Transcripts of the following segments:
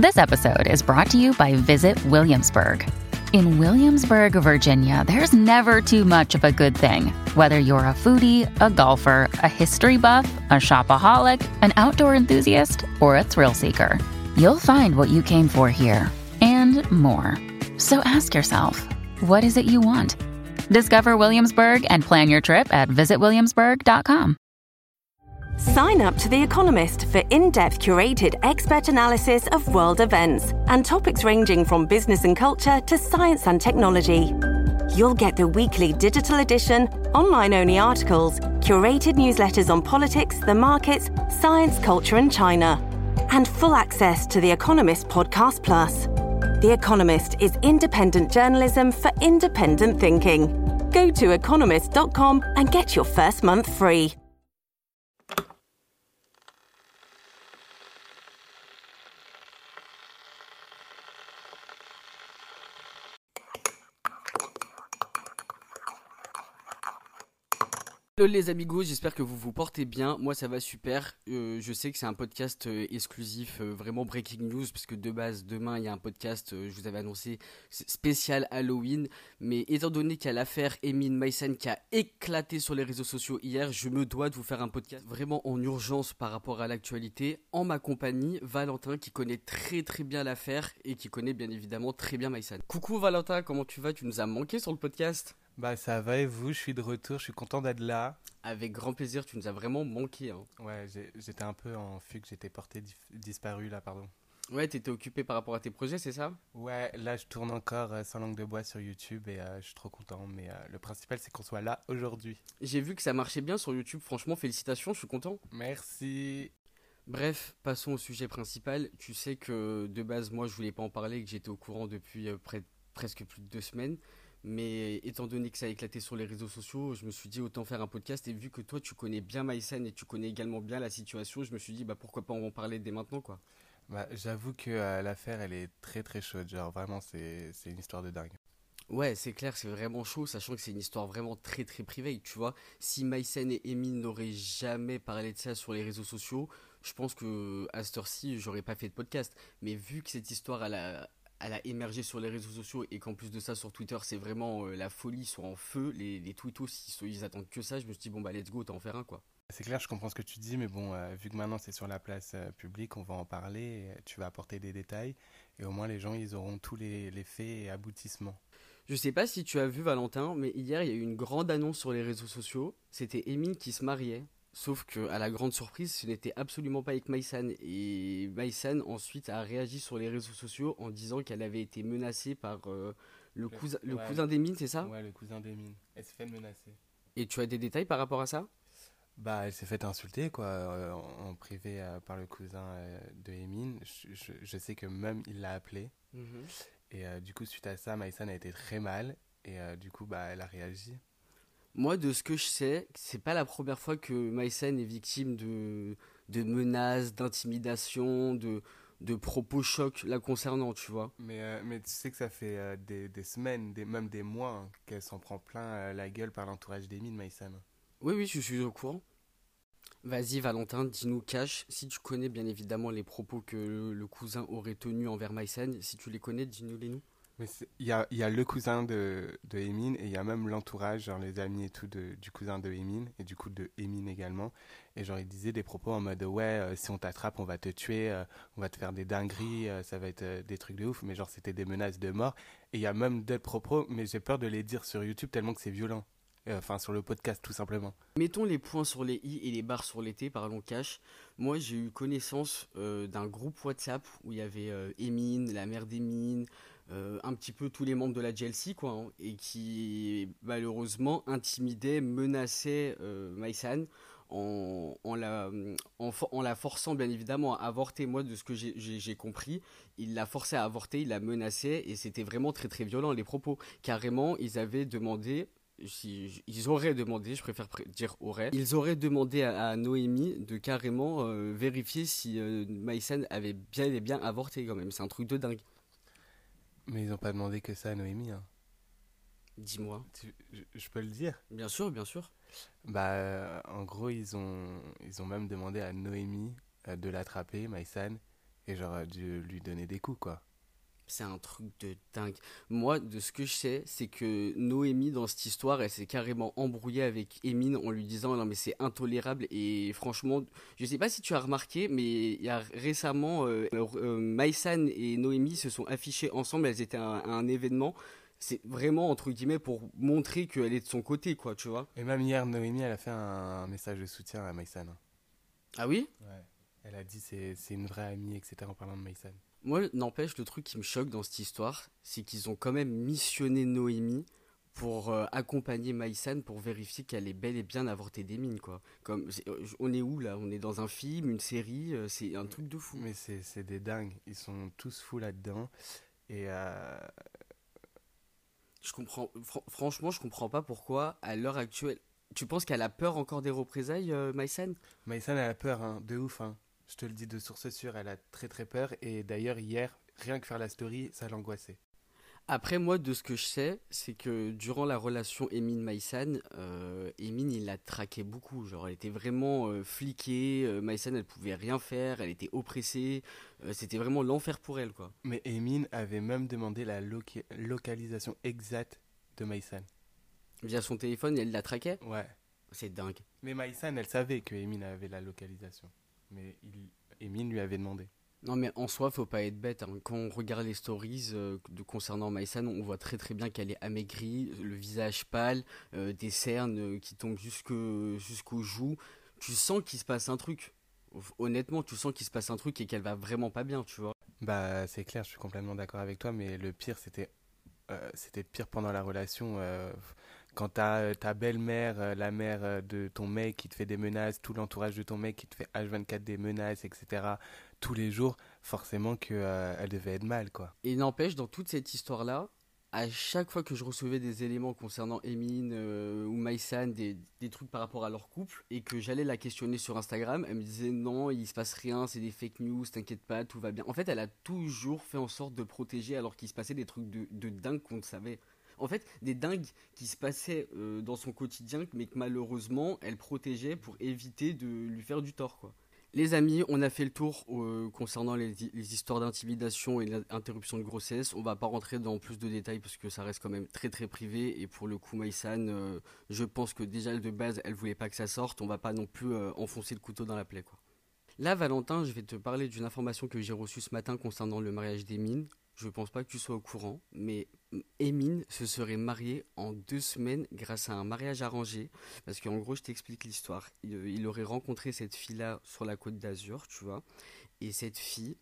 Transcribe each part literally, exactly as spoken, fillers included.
This episode is brought to you by Visit Williamsburg. In Williamsburg, Virginia, there's never too much of a good thing. Whether you're a foodie, a golfer, a history buff, a shopaholic, an outdoor enthusiast, or a thrill seeker, you'll find what you came for here and more. So ask yourself, what is it you want? Discover Williamsburg and plan your trip at visit williamsburg dot com. Sign up to The Economist for in-depth curated expert analysis of world events and topics ranging from business and culture to science and technology. You'll get the weekly digital edition, online-only articles, curated newsletters on politics, the markets, science, culture and China, and full access to The Economist Podcast Plus. The Economist is independent journalism for independent thinking. Go to economist dot com and get your first month free. Hello les amigos, j'espère que vous vous portez bien. Moi ça va super. Euh, je sais que c'est un podcast euh, exclusif, euh, vraiment breaking news, parce que de base demain il y a un podcast, euh, je vous avais annoncé, spécial Halloween. Mais étant donné qu'il y a l'affaire Emin Maïsan qui a éclaté sur les réseaux sociaux hier, je me dois de vous faire un podcast vraiment en urgence par rapport à l'actualité, en ma compagnie, Valentin, qui connaît très très bien l'affaire et qui connaît bien évidemment très bien Maïsan. Coucou Valentin, comment tu vas? Tu nous as manqué sur le podcast. Bah ça va et vous, je suis de retour, je suis content d'être là. Avec grand plaisir, tu nous as vraiment manqué. Hein. Ouais, j'ai, j'étais un peu en fugue, j'étais porté dif- disparu là, pardon. Ouais, t'étais occupé par rapport à tes projets, c'est ça? Ouais, là je tourne encore euh, sans langue de bois sur YouTube et euh, je suis trop content, mais euh, le principal c'est qu'on soit là aujourd'hui. J'ai vu que ça marchait bien sur YouTube, franchement félicitations, je suis content. Merci. Bref, passons au sujet principal. Tu sais que de base, moi je voulais pas en parler et que j'étais au courant depuis euh, près, presque plus de deux semaines. Mais étant donné que ça a éclaté sur les réseaux sociaux, je me suis dit autant faire un podcast. Et vu que toi tu connais bien Maïsan et tu connais également bien la situation, je me suis dit bah pourquoi pas en parler dès maintenant quoi. Bah j'avoue que euh, l'affaire elle est très très chaude, genre vraiment c'est, c'est une histoire de dingue. Ouais, c'est clair, c'est vraiment chaud, sachant que c'est une histoire vraiment très très privée, tu vois. Si Maïsan et Emin n'auraient jamais parlé de ça sur les réseaux sociaux, je pense que à cette heure-ci, j'aurais pas fait de podcast. Mais vu que cette histoire elle a, elle a émergé sur les réseaux sociaux et qu'en plus de ça sur Twitter, c'est vraiment euh, la folie, ils sont en feu, les, les tweetos, ils, sont, ils attendent que ça, je me suis dit bon bah let's go, t'en faire un quoi. C'est clair, je comprends ce que tu dis, mais bon, euh, vu que maintenant c'est sur la place euh, publique, on va en parler, et, euh, tu vas apporter des détails, et au moins les gens ils auront tous les, les faits et aboutissements. Je sais pas si tu as vu Valentin, mais hier il y a eu une grande annonce sur les réseaux sociaux, c'était Emin qui se mariait. Sauf que, à la grande surprise, ce n'était absolument pas avec Maïsan. Et Maïsan ensuite a réagi sur les réseaux sociaux en disant qu'elle avait été menacée par euh, le, cousin, le ouais. cousin d'Emin, c'est ça? Ouais, le cousin d'Emin. Elle s'est fait menacer. Et tu as des détails par rapport à ça? Bah, elle s'est fait insulter, quoi, euh, en, en privé euh, par le cousin euh, de Emin. Je, je, je sais que même il l'a appelé. Mm-hmm. Et euh, du coup, suite à ça, Maïsan a été très mal. Et euh, du coup, bah, elle a réagi. Moi, de ce que je sais, c'est pas la première fois que Maïsan est victime de, de menaces, d'intimidation, de, de propos chocs la concernant, tu vois. Mais, euh, mais tu sais que ça fait euh, des, des semaines, des, même des mois, hein, qu'elle s'en prend plein euh, la gueule par l'entourage d'Emin, Maïsan. Oui, oui, je suis au courant. Vas-y, Valentin, dis-nous cash. Si tu connais bien évidemment les propos que le, le cousin aurait tenus envers Maïsan, si tu les connais, dis-nous-les nous. Mais il y a, y a le cousin de, de Emin et il y a même l'entourage, genre les amis et tout de, du cousin de Emin et du coup de Emin également. Et genre ils disaient des propos en mode ouais, euh, si on t'attrape, on va te tuer, euh, on va te faire des dingueries, euh, ça va être euh, des trucs de ouf. Mais genre c'était des menaces de mort. Et il y a même d'autres propos, mais j'ai peur de les dire sur YouTube tellement que c'est violent. Enfin, euh, sur le podcast tout simplement. Mettons les points sur les i et les barres sur les t, parlons cash. Moi j'ai eu connaissance euh, d'un groupe WhatsApp où il y avait euh, Emin, la mère d'Emin. Euh, un petit peu tous les membres de la J L C quoi, hein, et qui malheureusement intimidaient, menaçaient euh, Maïsan en, en, la, en, en la forçant bien évidemment à avorter. Moi de ce que j'ai, j'ai, j'ai compris, il l'a forcé à avorter, il la menaçait et c'était vraiment très très violent les propos. Carrément ils avaient demandé, si, ils auraient demandé, je préfère pré- dire auraient, ils auraient demandé à, à Noémie de carrément euh, vérifier si euh, Maïsan avait bien et bien avorté quand même, c'est un truc de dingue. Mais ils n'ont pas demandé que ça à Noémie. Hein. Dis-moi. Tu, je, je peux le dire? Bien sûr, bien sûr. Bah, euh, en gros, ils ont, ils ont même demandé à Noémie euh, de l'attraper, Maïsan, et j'aurais dû lui donner des coups, quoi. C'est un truc de dingue. Moi, de ce que je sais, c'est que Noémie, dans cette histoire, elle s'est carrément embrouillée avec Emine en lui disant non mais c'est intolérable. Et franchement, je sais pas si tu as remarqué, mais il y a récemment, euh, euh, Maïsan et Noémie se sont affichées ensemble. Elles étaient à un, à un événement. C'est vraiment entre guillemets pour montrer qu'elle est de son côté, quoi, tu vois. Et même hier, Noémie, elle a fait un, un message de soutien à Maïsan. Ah oui? Ouais. Elle a dit c'est c'est une vraie amie, et cetera en parlant de Maïsan. Moi, n'empêche, le truc qui me choque dans cette histoire, c'est qu'ils ont quand même missionné Noémie pour euh, accompagner Maïsan pour vérifier qu'elle est bel et bien avortée d'Emine, quoi. Comme, c'est- euh, on est où là? On est dans un film, une série, euh, c'est un truc de fou. Mais c'est c'est des dingues. Ils sont tous fous là-dedans. Et euh, Je comprends, fran- franchement, je comprends pas pourquoi, à l'heure actuelle. Tu penses qu'elle a peur encore des représailles, euh, Maïsan? Maïsan, elle a peur, hein, de ouf. Hein. Je te le dis de source sûre, elle a très très peur. Et d'ailleurs, hier, rien que faire la story, ça l'angoissait. Après, moi, de ce que je sais, c'est que durant la relation Emine-Maïsan, euh, Emine, il la traquait beaucoup. Genre, elle était vraiment euh, fliquée. Euh, Maïsan, elle pouvait rien faire. Elle était oppressée. Euh, c'était vraiment l'enfer pour elle, quoi. Mais Emine avait même demandé la loca- localisation exacte de Maïsan. Via son téléphone, elle la traquait. Ouais. C'est dingue. Mais Maïsan, elle savait que Emine avait la localisation. Mais il... Emine lui avait demandé. Non, mais en soi, faut pas être bête, hein. Quand on regarde les stories euh, de, concernant Maïsan, on voit très très bien qu'elle est amaigrie, le visage pâle, euh, des cernes euh, qui tombent jusque, jusqu'aux joues. Tu sens qu'il se passe un truc. Honnêtement, tu sens qu'il se passe un truc et qu'elle va vraiment pas bien, tu vois. Bah, c'est clair, je suis complètement d'accord avec toi. Mais le pire, c'était euh, c'était pire pendant la relation. Euh, quand t'as euh, ta belle-mère, euh, la mère euh, de ton mec qui te fait des menaces, tout l'entourage de ton mec qui te fait H vingt-quatre des menaces, et cetera. Tous les jours, forcément que euh, elle devait être mal, quoi. Et n'empêche, dans toute cette histoire-là, à chaque fois que je recevais des éléments concernant Emine euh, ou Maïsan, des, des trucs par rapport à leur couple, et que j'allais la questionner sur Instagram, elle me disait non, il se passe rien, c'est des fake news, t'inquiète pas, tout va bien. En fait, elle a toujours fait en sorte de le protéger alors qu'il se passait des trucs de, de dingue qu'on ne savait. En fait, des dingues qui se passaient euh, dans son quotidien, mais que malheureusement, elle protégeait pour éviter de lui faire du tort, quoi. Les amis, on a fait le tour euh, concernant les, les histoires d'intimidation et l'interruption de grossesse. On va pas rentrer dans plus de détails parce que ça reste quand même très très privé. Et pour le coup, Maïsan, euh, je pense que déjà de base, elle voulait pas que ça sorte. On va pas non plus euh, enfoncer le couteau dans la plaie, quoi. Là, Valentin, je vais te parler d'une information que j'ai reçue ce matin concernant le mariage d'Emine. Je pense pas que tu sois au courant, mais Emine se serait mariée en deux semaines grâce à un mariage arrangé. Parce qu'en gros, je t'explique l'histoire. Il, il aurait rencontré cette fille-là sur la côte d'Azur, tu vois. Et cette fille,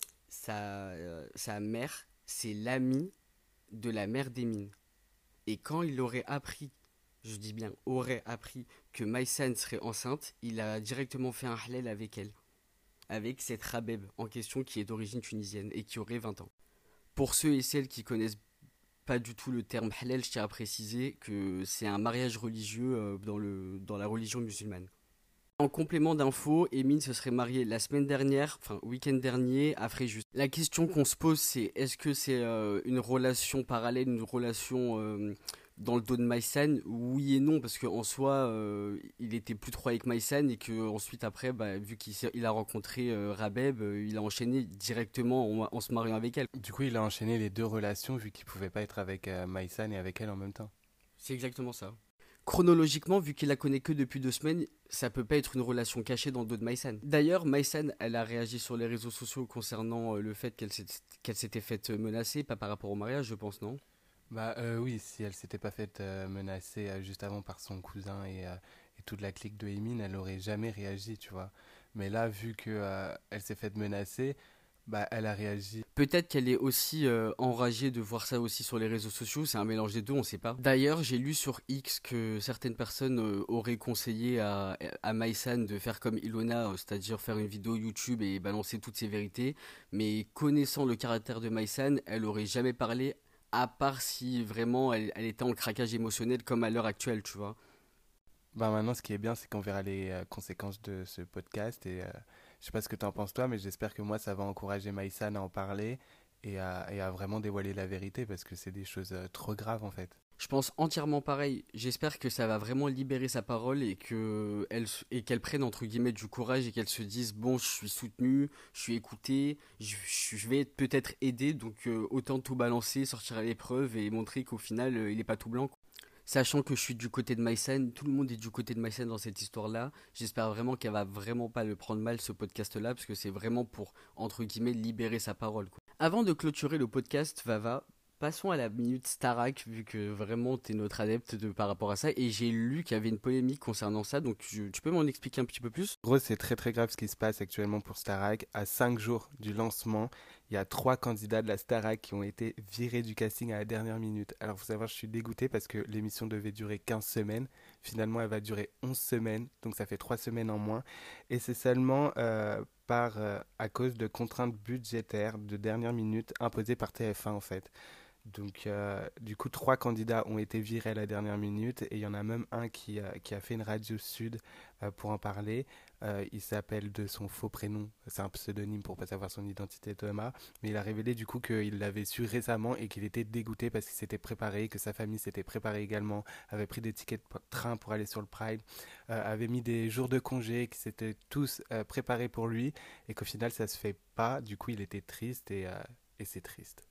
sa, euh, sa mère, c'est l'amie de la mère d'Emine. Et quand il aurait appris, je dis bien aurait appris, que Maïsan serait enceinte, il a directement fait un halal avec elle. Avec cette Rabeb en question qui est d'origine tunisienne et qui aurait vingt ans. Pour ceux et celles qui connaissent pas du tout le terme halal, je tiens à préciser que c'est un mariage religieux euh, dans, le, dans la religion musulmane. En complément d'infos, Emine se serait mariée la semaine dernière, enfin week-end dernier, à Fréjus. La question qu'on se pose, c'est est-ce que c'est euh, une relation parallèle, une relation euh, dans le dos de Maïsan? Oui et non, parce qu'en soi, euh, il était plus trop avec Maïsan et qu'ensuite après, bah, vu qu'il il a rencontré euh, Rabeb, euh, il a enchaîné directement en, en se mariant avec elle. Du coup, il a enchaîné les deux relations vu qu'il pouvait pas être avec euh, Maïsan et avec elle en même temps. C'est exactement ça. Chronologiquement, vu qu'il la connaît que depuis deux semaines, ça peut pas être une relation cachée dans le dos de Maïsan. D'ailleurs, Maïsan, elle a réagi sur les réseaux sociaux concernant euh, le fait qu'elle s'est- qu'elle s'était faite menacer, pas par rapport au mariage, je pense, non? Bah euh, oui, si elle s'était pas faite euh, menacer euh, juste avant par son cousin et, euh, et toute la clique de Emine, elle aurait jamais réagi, tu vois. Mais là, vu que euh, elle s'est faite menacer, bah elle a réagi. Peut-être qu'elle est aussi euh, enragée de voir ça aussi sur les réseaux sociaux, c'est un mélange des deux, on sait pas. D'ailleurs, j'ai lu sur X que certaines personnes euh, auraient conseillé à, à Maïsan de faire comme Ilona, euh, c'est-à-dire faire une vidéo YouTube et balancer toutes ses vérités. Mais connaissant le caractère de Maïsan, elle aurait jamais parlé, à part si vraiment elle, elle était en craquage émotionnel comme à l'heure actuelle, tu vois. Bah maintenant, ce qui est bien, c'est qu'on verra les euh, conséquences de ce podcast et euh, je sais pas ce que t'en penses toi, mais j'espère que moi, ça va encourager Maïsan à en parler et à, et à vraiment dévoiler la vérité parce que c'est des choses euh, trop graves en fait. Je pense entièrement pareil. J'espère que ça va vraiment libérer sa parole et que elle s- et qu'elle prenne entre guillemets du courage et qu'elle se dise bon, je suis soutenue, je suis écoutée, je, je vais être peut-être aidée, donc euh, autant tout balancer, sortir à l'épreuve et montrer qu'au final euh, il est pas tout blanc, quoi. Sachant que je suis du côté de Maïsen, tout le monde est du côté de Maïsen dans cette histoire-là. J'espère vraiment qu'elle va vraiment pas le prendre mal ce podcast-là parce que c'est vraiment pour entre guillemets libérer sa parole, quoi. Avant de clôturer le podcast, Vava, passons à la minute Starac, vu que vraiment t'es notre adepte de, par rapport à ça. Et j'ai lu qu'il y avait une polémique concernant ça, donc je- tu peux m'en expliquer un petit peu plus? En gros, c'est très très grave ce qui se passe actuellement pour Starac. À cinq jours du lancement, il y a trois candidats de la Starac qui ont été virés du casting à la dernière minute. Alors, faut savoir, je suis dégoûté parce que l'émission devait durer quinze semaines. Finalement, elle va durer onze semaines, donc ça fait trois semaines en moins. Et c'est seulement euh, par, euh, à cause de contraintes budgétaires de dernière minute imposées par T F un en fait. Donc, euh, du coup, trois candidats ont été virés à la dernière minute et il y en a même un qui, euh, qui a fait une radio sud euh, pour en parler. Euh, il s'appelle de son faux prénom, c'est un pseudonyme pour pas savoir son identité, Thomas, mais il a révélé du coup qu'il l'avait su récemment et qu'il était dégoûté parce qu'il s'était préparé, que sa famille s'était préparée également, avait pris des tickets de train pour aller sur le Pride, euh, avait mis des jours de congé, qu'ils s'étaient tous euh, préparés pour lui et qu'au final ça se fait pas. Du coup, il était triste et, euh, et c'est triste.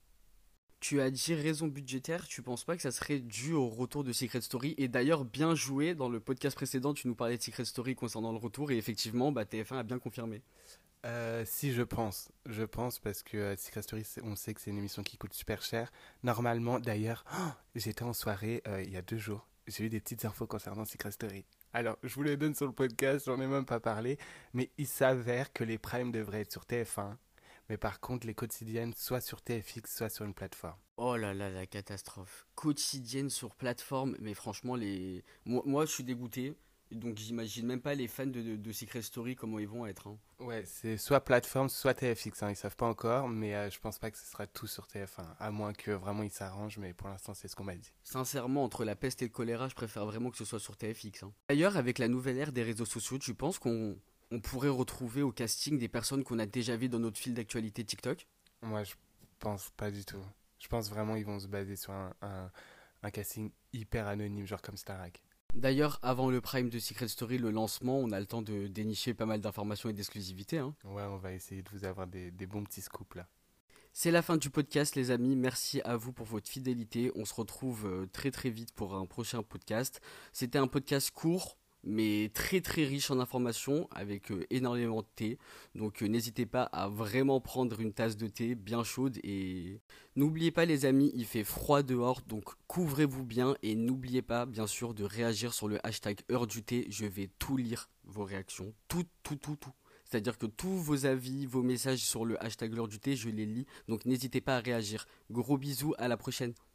Tu as dit raison budgétaire, tu penses pas que ça serait dû au retour de Secret Story? Et d'ailleurs, bien joué, dans le podcast précédent, tu nous parlais de Secret Story concernant le retour, et effectivement, bah, T F un a bien confirmé. Euh, si, je pense. Je pense parce que euh, Secret Story, c'est- on sait que c'est une émission qui coûte super cher. Normalement, d'ailleurs, oh, j'étais en soirée euh, il y a deux jours. J'ai eu des petites infos concernant Secret Story. Alors, je vous les donne sur le podcast, j'en ai même pas parlé, mais il s'avère que les primes devraient être sur T F un, mais par contre, les quotidiennes, soit sur T F X, soit sur une plateforme. Oh là là, la catastrophe. Quotidienne sur plateforme, mais franchement, les... moi, moi je suis dégoûté, donc j'imagine même pas les fans de, de, de Secret Story comment ils vont être, hein. Ouais, c'est soit plateforme, soit T F X, hein, ils savent pas encore, mais euh, je pense pas que ce sera tout sur T F un, à moins que vraiment ils s'arrangent, mais pour l'instant, c'est ce qu'on m'a dit. Sincèrement, entre la peste et le choléra, je préfère vraiment que ce soit sur T F X, hein. D'ailleurs, avec la nouvelle ère des réseaux sociaux, tu penses qu'on on pourrait retrouver au casting des personnes qu'on a déjà vues dans notre fil d'actualité TikTok? Moi, je pense pas du tout. Je pense vraiment qu'ils vont se baser sur un, un, un casting hyper anonyme, genre comme Starac. D'ailleurs, avant le prime de Secret Story, le lancement, on a le temps de dénicher pas mal d'informations et d'exclusivités, hein. Ouais, on va essayer de vous avoir des, des bons petits scoops là. C'est la fin du podcast, les amis. Merci à vous pour votre fidélité. On se retrouve euh, très très vite pour un prochain podcast. C'était un podcast court, mais très très riche en informations, avec euh, énormément de thé. Donc euh, n'hésitez pas à vraiment prendre une tasse de thé bien chaude. Et n'oubliez pas, les amis, il fait froid dehors, donc couvrez-vous bien. Et n'oubliez pas, bien sûr, de réagir sur le hashtag heure du thé. Je vais tout lire, vos réactions. Tout, tout, tout, tout. C'est-à-dire que tous vos avis, vos messages sur le hashtag l'heure du thé, je les lis. Donc n'hésitez pas à réagir. Gros bisous, à la prochaine.